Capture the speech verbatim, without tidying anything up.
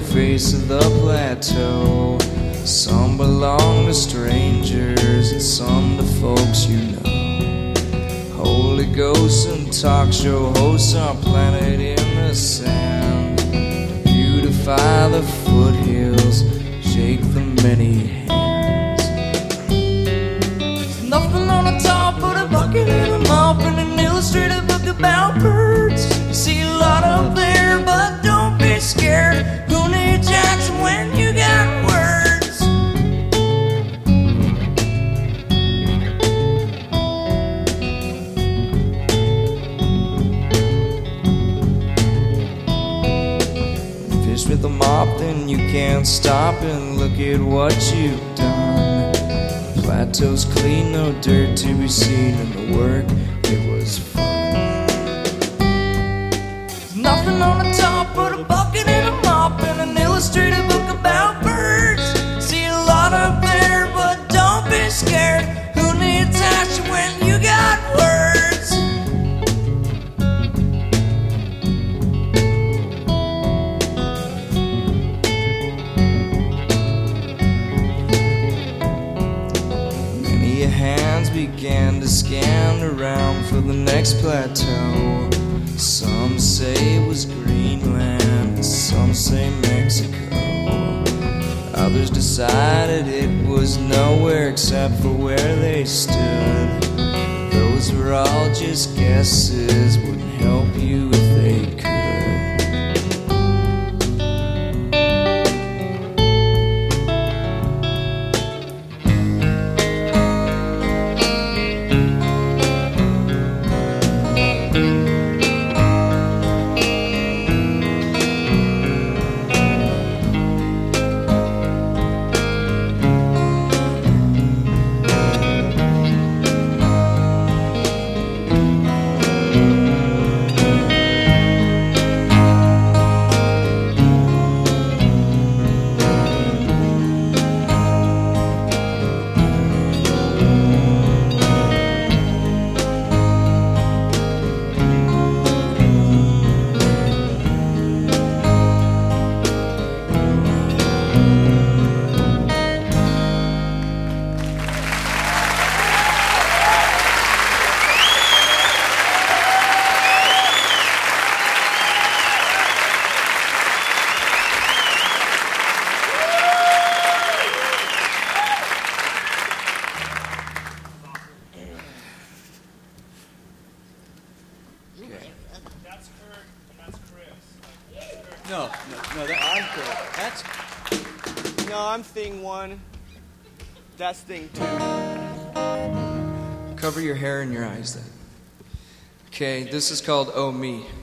face of the plateau. Some belong to strangers and some to folks you know. Holy ghosts and talk show hosts are planted in the sand. Beautify the foothills, shake the many hands. There's nothing on the top but a bucket and a mop and an illustrated book about birds. You see a lot up there, but don't be scared. Who needs Jackson when you got words? Fish with a mop, then you can't stop and look at what you've done. Plateau's clean, no dirt to be seen, and the work, it was fun. There's nothing on the top but a bucket and a mop and an illustrated book about birds. See a lot up there, but don't be scared. Who needs action when you got words? Many hands began to scan around for the next plateau. Some say it was Greenland, some say Mexico. Others decided it was nowhere except for where they stood. Those were all just guesses, wouldn't help you if they could. That's Kurt and that's Chris. No, no, no, that, I'm Kurt. That's... No, I'm thing one. That's thing two. Cover your hair and your eyes then. Okay, this is called Oh Me.